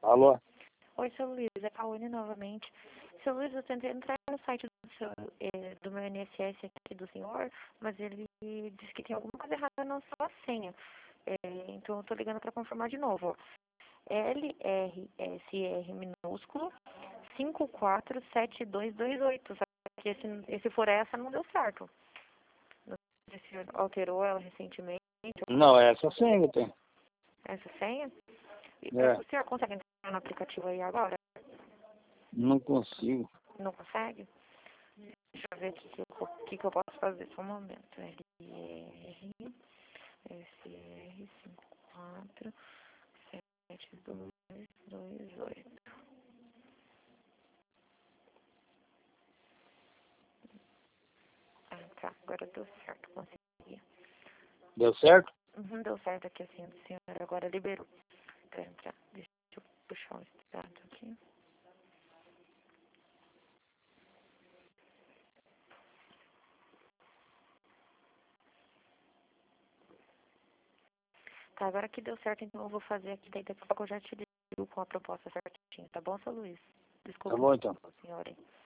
Alô? Oi, seu Luiz, é Kawane novamente. Seu Luiz, eu tentei entrar no site do meu INSS aqui do senhor, mas ele disse que tem alguma coisa errada na sua senha. Então eu tô ligando para confirmar de novo. LRSR minúsculo 547228. Só que esse for essa não deu certo. Não sei se o senhor alterou ela recentemente. Não, é essa senha que tem. Essa senha? É, O senhor consegue entrar no aplicativo aí agora? não consigo. Não consegue? Deixa eu ver o que eu posso fazer. Só um momento. LR, SR, 54, 7228. Ah, tá. Agora deu certo. Consegui. Deu certo? Uhum, deu certo aqui assim. O senhor agora liberou pra entrar. Deixa eu puxar o extrato aqui. Tá, agora que deu certo, então eu vou fazer aqui. Daí daqui a pouco eu já te ligo com a proposta certinha. Tá bom, seu Luiz? Tá Desculpe, bom então. senhora.